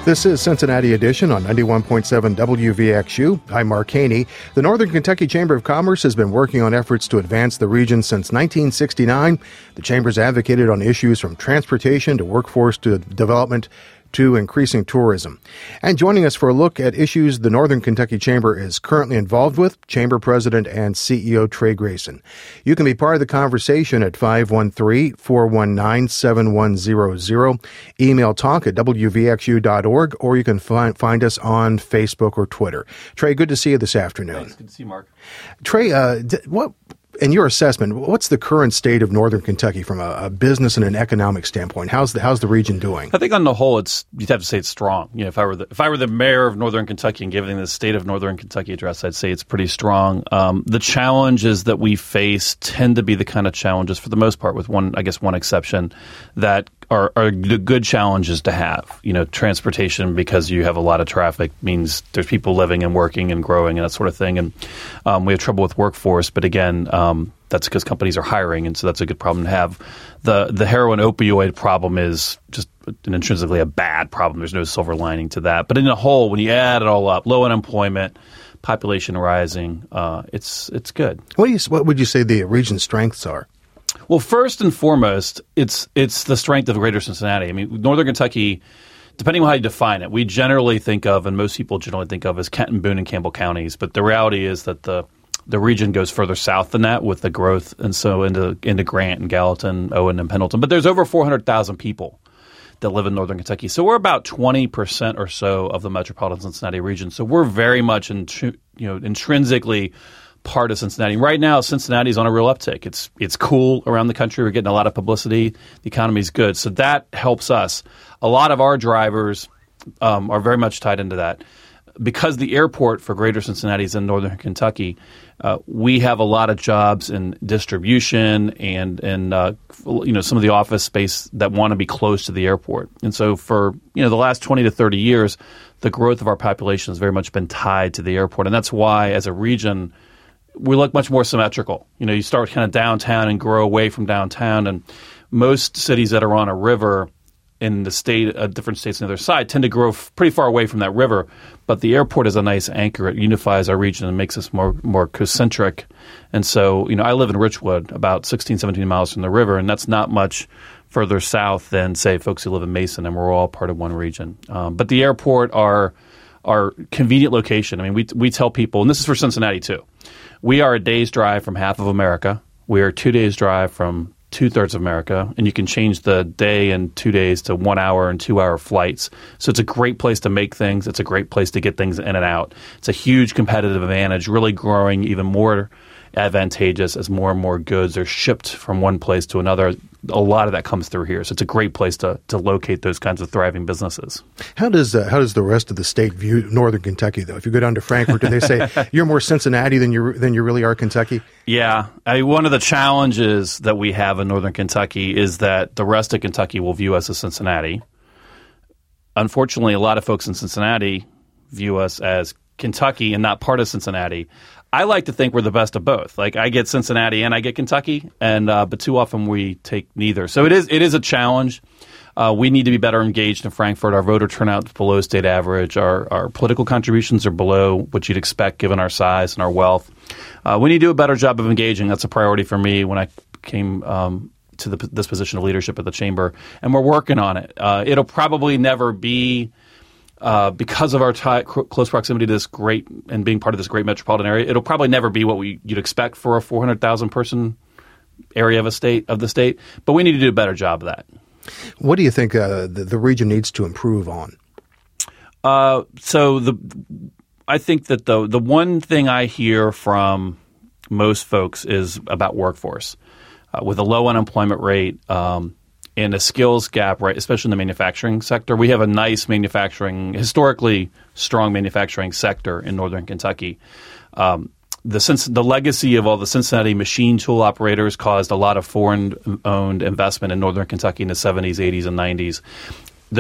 This is Cincinnati Edition on 91.7 WVXU. I'm Mark Haney. The Northern Kentucky Chamber of Commerce has been working on efforts to advance the region since 1969. The Chamber's advocated on issues from transportation to workforce to development to increasing tourism. And joining us for a look at issues the Northern Kentucky Chamber is currently involved with, Chamber President and CEO Trey Grayson. You can be part of the conversation at 513-419-7100. Email talk at wvxu.org, or you can find us on Facebook or Twitter. Trey, good to see you this afternoon. Thanks. Good to see you, Mark. Trey, what, in your assessment, what's the current state of Northern Kentucky from a business and an economic standpoint? How's the region doing? I think on the whole, you'd have to say it's strong. You know, if I were the mayor of Northern Kentucky and giving the state of Northern Kentucky address, I'd say it's pretty strong. The challenges that we face tend to be the kind of challenges, for the most part, with one exception, that are the good challenges to have. You know, transportation, because you have a lot of traffic, means there's people living and working and growing and that sort of thing. And we have trouble with workforce, but again, that's because companies are hiring, and so that's a good problem to have. The heroin opioid problem is just an intrinsically a bad problem. There's no silver lining to that. But in the whole, when you add it all up, low unemployment, population rising, it's good. What would you say the region's strengths are? Well, first and foremost, it's the strength of Greater Cincinnati. I mean, Northern Kentucky, depending on how you define it, we generally think of, and most people generally think of, as Kenton, Boone, and Campbell counties. But the reality is that the region goes further south than that with the growth, and so into Grant and Gallatin, Owen, and Pendleton. But there's over 400,000 people that live in Northern Kentucky. So we're about 20% or so of the metropolitan Cincinnati region. So we're very much intrinsically part of Cincinnati. Right now, Cincinnati's on a real uptick. It's cool around the country. We're getting a lot of publicity. The economy's good. So that helps us. A lot of our drivers are very much tied into that. Because the airport for Greater Cincinnati is in Northern Kentucky, we have a lot of jobs in distribution and some of the office space that want to be close to the airport. And so for the last 20 to 30 years, the growth of our population has very much been tied to the airport. And that's why, as a region, we look much more symmetrical. You know, you start kind of downtown and grow away from downtown, and most cities that are on a river in the state, different states on the other side, tend to grow pretty far away from that river. But the airport is a nice anchor. It unifies our region and makes us more concentric. And so, I live in Richwood, about 16, 17 miles from the river, and that's not much further south than, say, folks who live in Mason, and we're all part of one region. But the airport, our convenient location. I mean, we tell people, and this is for Cincinnati too, we are a day's drive from half of America. We are 2 days' drive from 2/3 of America, and you can change the day and 2 days to 1 hour and 2 hour flights. So it's a great place to make things. It's a great place to get things in and out. It's a huge competitive advantage, really growing even more advantageous as more and more goods are shipped from one place to another. A lot of that comes through here. So it's a great place to locate those kinds of thriving businesses. How does the rest of the state view Northern Kentucky, though? If you go down to Frankfort, do they say you're more Cincinnati than you really are Kentucky? Yeah. One of the challenges that we have in Northern Kentucky is that the rest of Kentucky will view us as Cincinnati. Unfortunately, a lot of folks in Cincinnati view us as Kentucky and not part of Cincinnati. I like to think we're the best of both. Like, I get Cincinnati and I get Kentucky, and but too often we take neither. So it is a challenge. We need to be better engaged in Frankfort. Our voter turnout is below state average. Our political contributions are below what you'd expect given our size and our wealth. We need to do a better job of engaging. That's a priority for me when I came to this position of leadership at the Chamber, and we're working on it. It'll probably never be because of our close proximity to this great and being part of this great metropolitan area, it'll probably never be what you'd expect for a 400,000 person area of the state. But we need to do a better job of that. What do you think the region needs to improve on? I think that the one thing I hear from most folks is about workforce. With a low unemployment rate, and a skills gap, right, especially in the manufacturing sector. We have a nice historically strong manufacturing sector in Northern Kentucky. The legacy of all the Cincinnati machine tool operators caused a lot of foreign-owned investment in Northern Kentucky in the 70s, 80s, and 90s. Those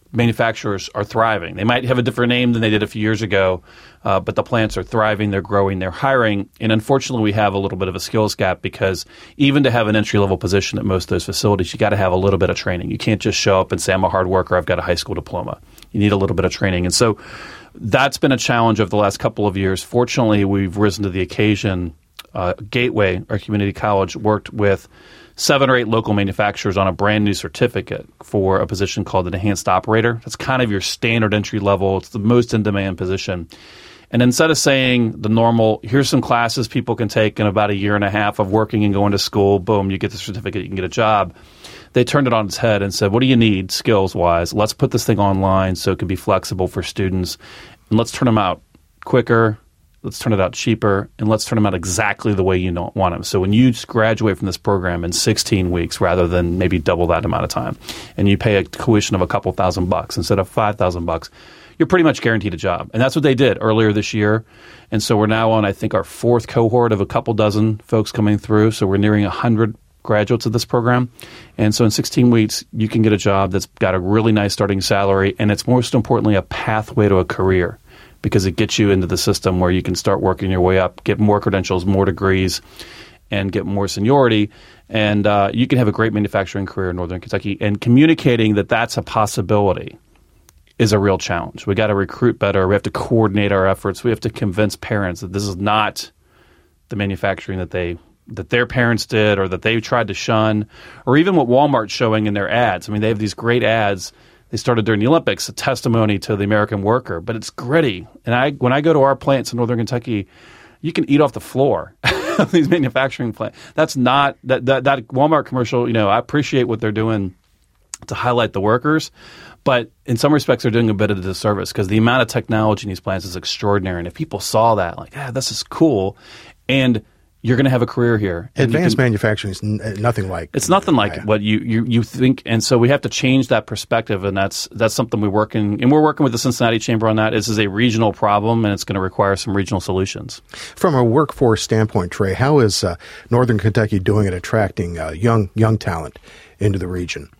manufacturers are thriving. They might have a different name than they did a few years ago, but the plants are thriving, they're growing, they're hiring. And unfortunately, we have a little bit of a skills gap because even to have an entry-level position at most of those facilities, you got to have a little bit of training. You can't just show up and say, I'm a hard worker, I've got a high school diploma. You need a little bit of training. And so that's been a challenge over the last couple of years. Fortunately, we've risen to the occasion. Gateway, our community college, worked with 7 or 8 local manufacturers on a brand new certificate for a position called an enhanced operator. That's kind of your standard entry level. It's the most in-demand position. And instead of saying the normal, here's some classes people can take in about a year and a half of working and going to school, boom, you get the certificate, you can get a job. They turned it on its head and said, what do you need skills-wise? Let's put this thing online so it can be flexible for students, and let's turn them out quicker. Let's turn it out cheaper, and let's turn them out exactly the way you want them. So when you graduate from this program in 16 weeks rather than maybe double that amount of time, and you pay a tuition of a couple $1,000 instead of $5,000, you're pretty much guaranteed a job. And that's what they did earlier this year. And so we're now on, I think, our 4th cohort of a couple dozen folks coming through. So we're nearing 100 graduates of this program. And so in 16 weeks, you can get a job that's got a really nice starting salary, and it's most importantly a pathway to a career, because it gets you into the system where you can start working your way up, get more credentials, more degrees, and get more seniority. And you can have a great manufacturing career in Northern Kentucky. And communicating that that's a possibility is a real challenge. We got to recruit better. We have to coordinate our efforts. We have to convince parents that this is not the manufacturing that their parents did or that they tried to shun, or even what Walmart's showing in their ads. I mean, they have these great ads. They started during the Olympics, a testimony to the American worker, but it's gritty. And when I go to our plants in Northern Kentucky, you can eat off the floor of these manufacturing plants. That's not that Walmart commercial. I appreciate what they're doing to highlight the workers, but in some respects, they're doing a bit of a disservice because the amount of technology in these plants is extraordinary. And if people saw that, like, this is cool, and you're going to have a career here. Advanced manufacturing is nothing like. It's nothing like what you think, and so we have to change that perspective, and that's something we're working with the Cincinnati Chamber on that. This is a regional problem, and it's going to require some regional solutions. From a workforce standpoint, Trey, how is Northern Kentucky doing at attracting young talent into the region?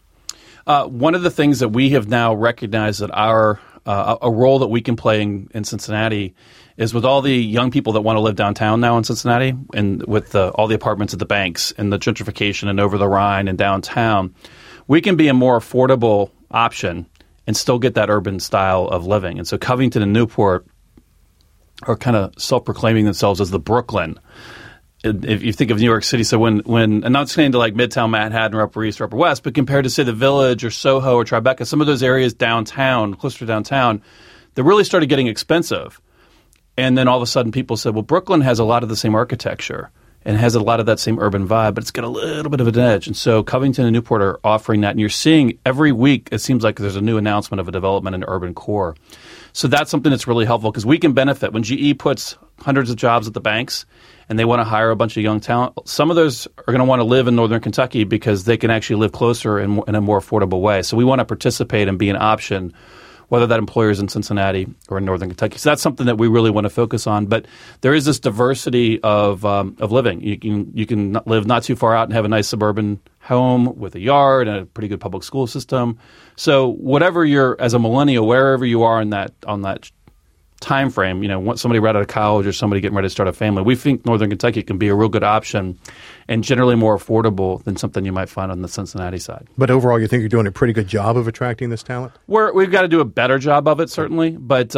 One of the things that we have now recognized that a role that we can play in Cincinnati is with all the young people that want to live downtown now in Cincinnati, and with all the apartments at the banks and the gentrification and over the Rhine and downtown, we can be a more affordable option and still get that urban style of living. And so Covington and Newport are kind of self-proclaiming themselves as the Brooklyn. If you think of New York City, so when and not saying to like Midtown Manhattan or Upper East or Upper West, but compared to say the Village or Soho or Tribeca, some of those areas downtown, closer to downtown, they really started getting expensive. And then all of a sudden people said, well, Brooklyn has a lot of the same architecture and has a lot of that same urban vibe, but it's got a little bit of an edge. And so Covington and Newport are offering that. And you're seeing every week, it seems like there's a new announcement of a development in urban core. So that's something that's really helpful because we can benefit. When GE puts hundreds of jobs at the banks and they want to hire a bunch of young talent, some of those are going to want to live in Northern Kentucky because they can actually live closer in a more affordable way. So we want to participate and be an option, whether that employer is in Cincinnati or in Northern Kentucky. So that's something that we really want to focus on. But there is this diversity of living. You can live not too far out and have a nice suburban home with a yard and a pretty good public school system. So whatever you're, as a millennial, wherever you are on that time frame, somebody right out of college or somebody getting ready to start a family, we think Northern Kentucky can be a real good option and generally more affordable than something you might find on the Cincinnati side. But overall, you think you're doing a pretty good job of attracting this talent? We've got to do a better job of it, certainly. But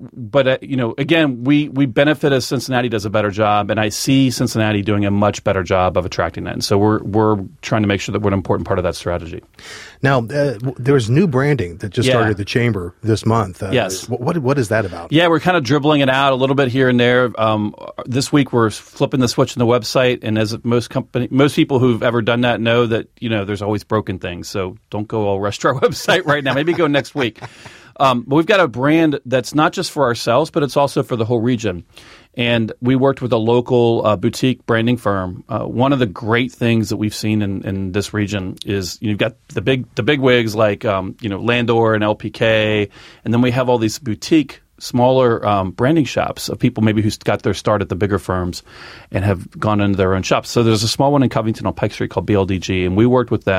again, we benefit as Cincinnati does a better job, and I see Cincinnati doing a much better job of attracting that. And so we're trying to make sure that we're an important part of that strategy. Now, there's new branding that just started at the Chamber this month. Yes. What is that about? Yeah, we're kind of dribbling it out a little bit here and there. This week we're flipping the switch on the website, and as most people who've ever done that know that there's always broken things. So don't go all rush to our website right now. Maybe go next week. But we've got a brand that's not just for ourselves, but it's also for the whole region. And we worked with a local boutique branding firm. One of the great things that we've seen in this region is you've got the big wigs like Landor and LPK, and then we have all these boutique smaller branding shops of people maybe who got their start at the bigger firms and have gone into their own shops. So there's a small one in Covington on Pike Street called BLDG, and we worked with them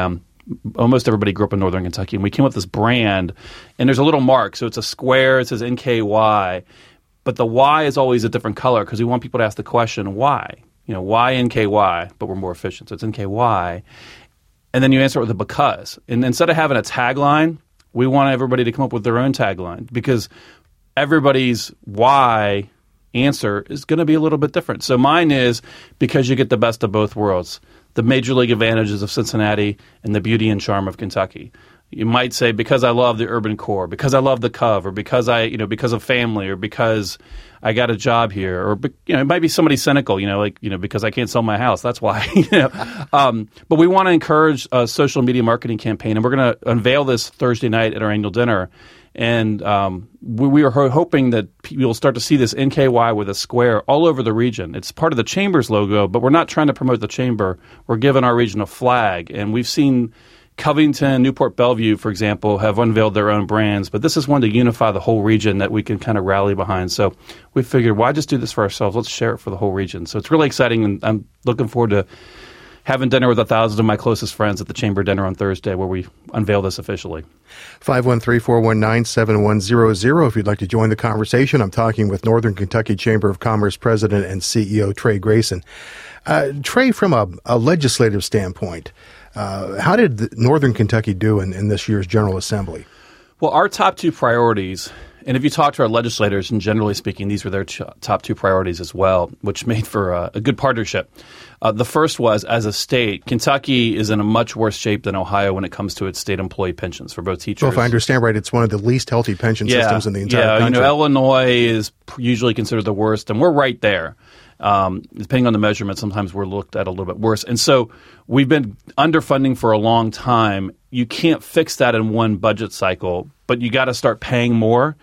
almost everybody grew up in Northern Kentucky, and we came up with this brand, and there's a little mark. So it's a square. It says NKY. But the Y is always a different color because we want people to ask the question, why? Why NKY? But we're more efficient. So it's NKY. And then you answer it with a because. And instead of having a tagline, we want everybody to come up with their own tagline because everybody's why answer is going to be a little bit different. So mine is because you get the best of both worlds, the major league advantages of Cincinnati and the beauty and charm of Kentucky. You might say because I love the urban core, because I love the Cove, or because because of family, or because I got a job here, or it might be somebody cynical, because I can't sell my house. That's why. But we want to encourage a social media marketing campaign, and we're going to unveil this Thursday night at our annual dinner. And we are hoping that you'll start to see this NKY with a square all over the region. It's part of the Chamber's logo, but we're not trying to promote the Chamber. We're giving our region a flag. And we've seen Covington, Newport Bellevue, for example, have unveiled their own brands. But this is one to unify the whole region that we can kind of rally behind. So we figured, why just do this for ourselves? Let's share it for the whole region. So it's really exciting, and I'm looking forward to having dinner with 1,000 of my closest friends at the Chamber dinner on Thursday where we unveil this officially. 513-419-7100 if you'd like to join the conversation. I'm talking with Northern Kentucky Chamber of Commerce President and CEO Trey Grayson. Trey, from a legislative standpoint, how did Northern Kentucky do in this year's General Assembly? Well, our top two priorities, and if you talk to our legislators, and generally speaking, these were their top two priorities as well, which made for a good partnership. The first was, as a state, Kentucky is in a much worse shape than Ohio when it comes to its state employee pensions for both teachers. Well, if I understand right, it's one of the least healthy pension systems in the entire country. Illinois is usually considered the worst, and we're right there. Depending on the measurement, sometimes we're looked at a little bit worse. And so we've been underfunding for a long time. You can't fix that in one budget cycle, but you got to start paying more.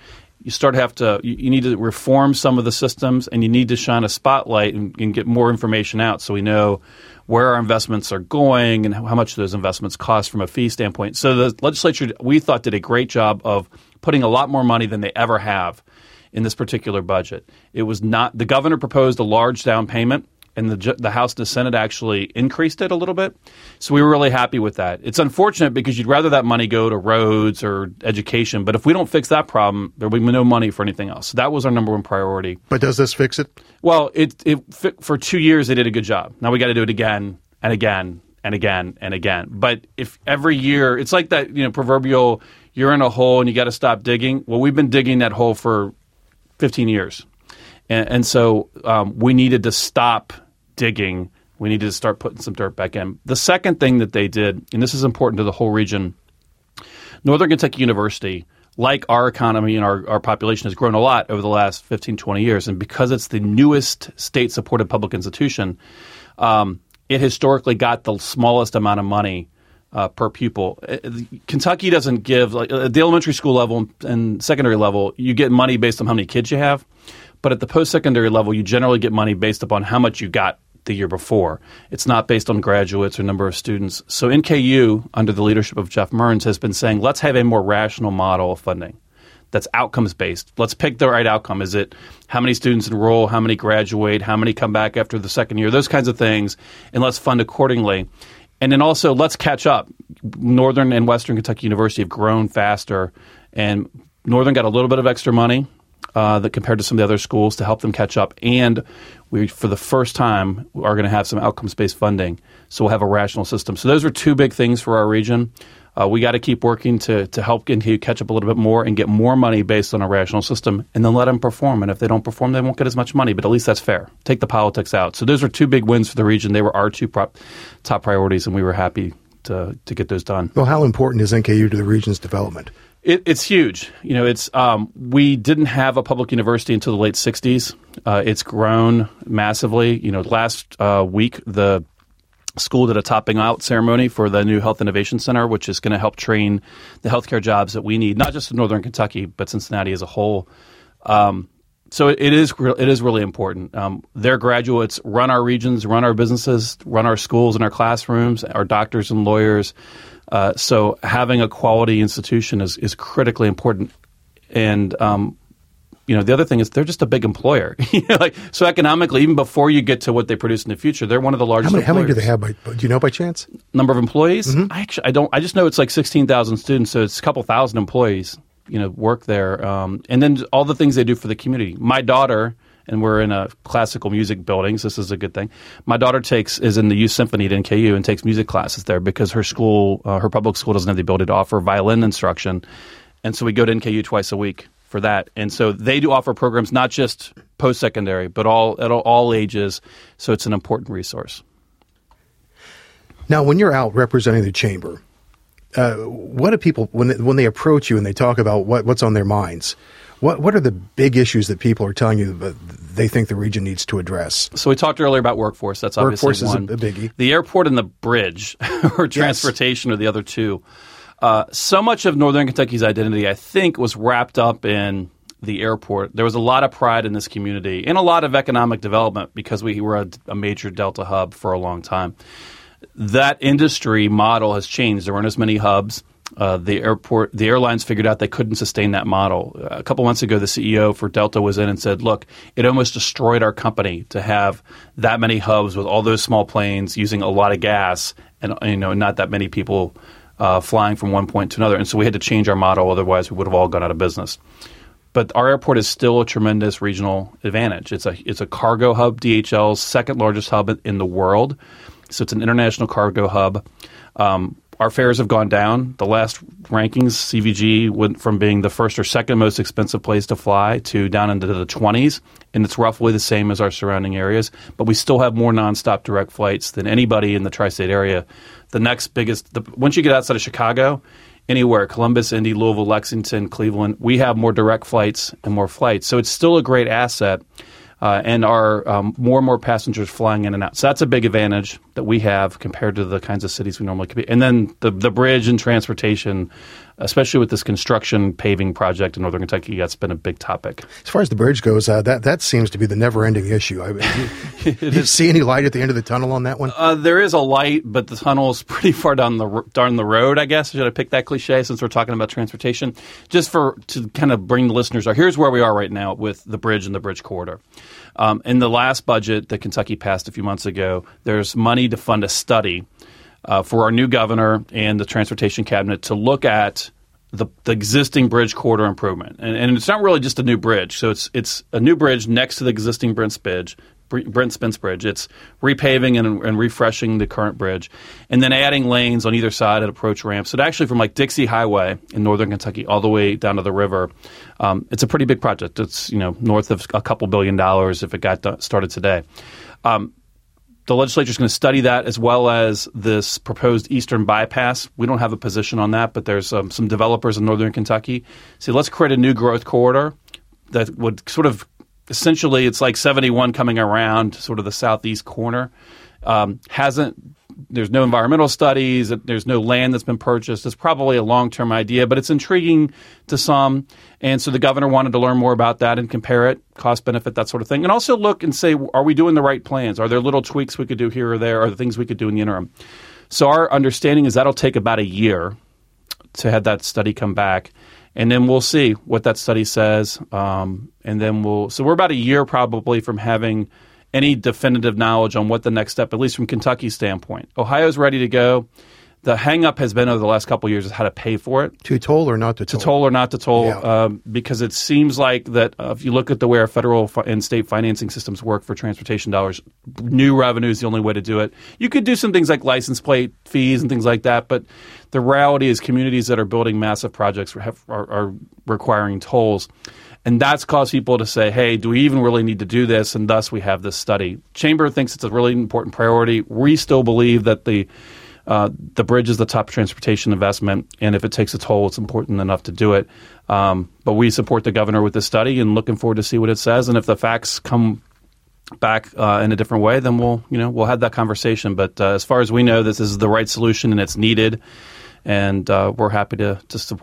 You need to reform some of the systems, and you need to shine a spotlight and get more information out so we know where our investments are going and how much those investments cost from a fee standpoint. So the legislature, we thought, did a great job of putting a lot more money than they ever have in this particular budget. It was not – the governor proposed a large down payment, and the House and the Senate actually increased it a little bit. So we were really happy with that. It's unfortunate because you'd rather that money go to roads or education, but if we don't fix that problem, there will be no money for anything else. So that was our number one priority. But does this fix it? Well, for 2 years they did a good job. Now we got to do it again and again and again and again. But if every year – it's like that proverbial you're in a hole and you got to stop digging. Well, we've been digging that hole for 15 years. And so we needed to stop digging. We needed to start putting some dirt back in. The second thing that they did, and this is important to the whole region, Northern Kentucky University, like our economy and our population, has grown a lot over the last 15, 20 years. And because it's the newest state-supported public institution, it historically got the smallest amount of money per pupil. Kentucky doesn't give, at the elementary school level and secondary level, you get money based on how many kids you have. But at the post-secondary level, you generally get money based upon how much you got the year before. It's not based on graduates or number of students. So NKU, under the leadership of Jeff Mearns, has been saying, let's have a more rational model of funding that's outcomes-based. Let's pick the right outcome. Is it how many students enroll, how many graduate, how many come back after the second year, those kinds of things, and let's fund accordingly. And then also, let's catch up. Northern and Western Kentucky University have grown faster, and Northern got a little bit of extra money that compared to some of the other schools to help them catch up. And we, for the first time, are going to have some outcomes-based funding. So we'll have a rational system. So those are two big things for our region. We got to keep working to help NKU catch up a little bit more and get more money based on a rational system, and then let them perform. And if they don't perform, they won't get as much money. But at least that's fair. Take the politics out. So those are two big wins for the region. They were our two top priorities, and we were happy to get those done. Well, how important is NKU to the region's development? It's huge. We didn't have a public university until the late 60s. It's grown massively. Last week, the school did a topping out ceremony for the new Health Innovation Center, which is going to help train the healthcare jobs that we need, not just in Northern Kentucky, but Cincinnati as a whole. So it is really important. Their graduates run our regions, run our businesses, run our schools and our classrooms, our doctors and lawyers. So having a quality institution is critically important. And the other thing is they're just a big employer. So economically, even before you get to what they produce in the future, they're one of the largest employers. How many do they have? Do you know by chance? Number of employees? Mm-hmm. I don't. I just know it's like 16,000 students, so it's a couple thousand employees, work there. And then all the things they do for the community. My daughter, and we're in a classical music building, so this is a good thing. My daughter is in the youth symphony at NKU and takes music classes there because her school, her public school doesn't have the ability to offer violin instruction. And so we go to NKU twice a week for that. And so they do offer programs, not just post-secondary, but at all ages. So it's an important resource. Now, when you're out representing the chamber, what do people, when they approach you and they talk about what's on their minds, what are the big issues that people are telling you that they think the region needs to address? So we talked earlier about workforce. That's obviously workforce one. Is a biggie. The airport and the bridge or transportation are the other two. So much of Northern Kentucky's identity, I think, was wrapped up in the airport. There was a lot of pride in this community and a lot of economic development because we were a major Delta hub for a long time. That industry model has changed. There weren't as many hubs. The airlines figured out they couldn't sustain that model. A couple months ago, the CEO for Delta was in and said, look, it almost destroyed our company to have that many hubs with all those small planes using a lot of gas and not that many people flying from one point to another. And so we had to change our model. Otherwise, we would have all gone out of business. But our airport is still a tremendous regional advantage. It's a cargo hub, DHL's second largest hub in the world. So it's an international cargo hub. Our fares have gone down. The last rankings, CVG went from being the first or second most expensive place to fly to down into the 20s, and it's roughly the same as our surrounding areas. But we still have more nonstop direct flights than anybody in the tri-state area. The next biggest, once you get outside of Chicago, anywhere, Columbus, Indy, Louisville, Lexington, Cleveland, we have more direct flights and more flights. So it's still a great asset. And our more and more passengers flying in and out. So that's a big advantage that we have compared to the kinds of cities we normally compete. And then the bridge and transportation, especially with this construction paving project in Northern Kentucky, that's been a big topic. As far as the bridge goes, that seems to be the never-ending issue. Do you see any light at the end of the tunnel on that one? There is a light, but the tunnel is pretty far down the road, I guess. Should I pick that cliche since we're talking about transportation? Just to kind of bring the listeners up, here's where we are right now with the bridge and the bridge corridor. In the last budget that Kentucky passed a few months ago, there's money to fund a study for our new governor and the transportation cabinet to look at the existing bridge corridor improvement. And it's not really just a new bridge. So it's a new bridge next to the existing Brent Spence Bridge. It's repaving and refreshing the current bridge, and then adding lanes on either side at approach ramps. So actually from like Dixie Highway in Northern Kentucky all the way down to the river, it's a pretty big project. It's north of a couple $2 billion if it got started today. The legislature is going to study that as well as this proposed eastern bypass. We don't have a position on that, but there's some developers in Northern Kentucky say let's create a new growth corridor that would sort of essentially it's like 71 coming around sort of the southeast corner. There's no environmental studies. There's no land that's been purchased. It's probably a long-term idea, but it's intriguing to some. And so the governor wanted to learn more about that and compare it, cost benefit, that sort of thing. And also look and say, are we doing the right plans? Are there little tweaks we could do here or there? Are there things we could do in the interim? So our understanding is that'll take about a year to have that study come back. And then we'll see what that study says. And then so we're about a year probably from having any definitive knowledge on what the next step, at least from Kentucky's standpoint. Ohio's ready to go. The hang-up has been over the last couple of years is how to pay for it. To toll or not to toll? To toll or not to toll, yeah. Because it seems like that if you look at the way our federal and state financing systems work for transportation dollars, new revenue is the only way to do it. You could do some things like license plate fees and things like that, but the reality is communities that are building massive projects are requiring tolls. And that's caused people to say, hey, do we even really need to do this? And thus we have this study. Chamber thinks it's a really important priority. We still believe that the bridge is the top transportation investment, and if it takes a toll, it's important enough to do it. But we support the governor with this study and looking forward to see what it says. And if the facts come back in a different way, then we'll have that conversation. But as far as we know, this is the right solution and it's needed, and we're happy to support it.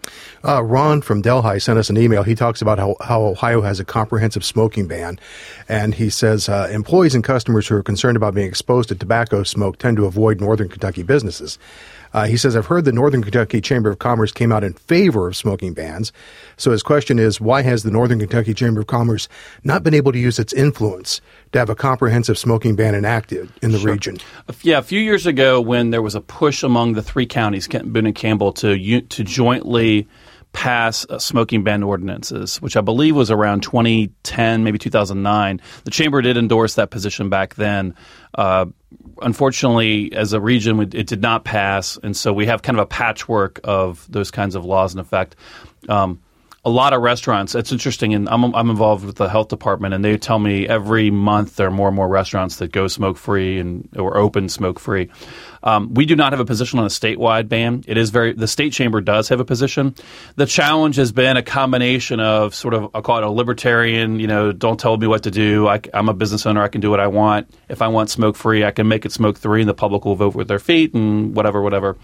Ron from Delhi sent us an email. He talks about how Ohio has a comprehensive smoking ban. And he says employees and customers who are concerned about being exposed to tobacco smoke tend to avoid Northern Kentucky businesses. He says, I've heard the Northern Kentucky Chamber of Commerce came out in favor of smoking bans. So his question is, why has the Northern Kentucky Chamber of Commerce not been able to use its influence to have a comprehensive smoking ban enacted in the region? Yeah, a few years ago when there was a push among the three counties, Kenton, Boone, and Campbell, to jointly pass smoking ban ordinances, which I believe was around 2010, maybe 2009. The Chamber did endorse that position back then. Unfortunately, as a region, it did not pass, and so we have kind of a patchwork of those kinds of laws in effect. A lot of restaurants, it's interesting, and I'm involved with the health department, and they tell me every month there are more and more restaurants that go smoke-free or open smoke-free. We do not have a position on a statewide ban. The state chamber does have a position. The challenge has been a combination of sort of, I'll call it a libertarian, don't tell me what to do. I'm a business owner. I can do what I want. If I want smoke-free, I can make it smoke-free, and the public will vote with their feet and whatever.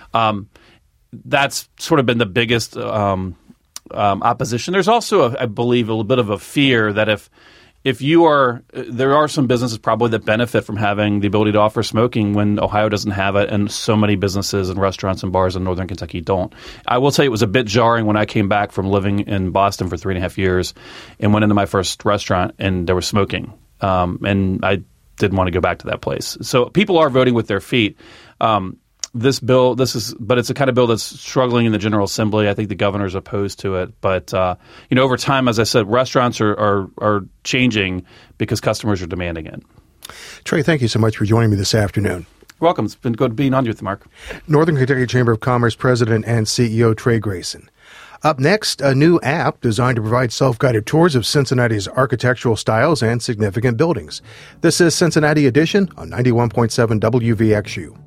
That's sort of been the biggest opposition. There's also, I believe, a little bit of a fear that if you are, there are some businesses probably that benefit from having the ability to offer smoking when Ohio doesn't have it, and so many businesses and restaurants and bars in Northern Kentucky don't. I will tell you, it was a bit jarring when I came back from living in Boston for 3.5 years and went into my first restaurant and there was smoking, and I didn't want to go back to that place. So people are voting with their feet. But it's a kind of bill that's struggling in the General Assembly. I think the governor's opposed to it. But, over time, as I said, restaurants are changing because customers are demanding it. Trey, thank you so much for joining me this afternoon. You're welcome. It's been good being on with you, Mark. Northern Kentucky Chamber of Commerce President and CEO Trey Grayson. Up next, a new app designed to provide self-guided tours of Cincinnati's architectural styles and significant buildings. This is Cincinnati Edition on 91.7 WVXU.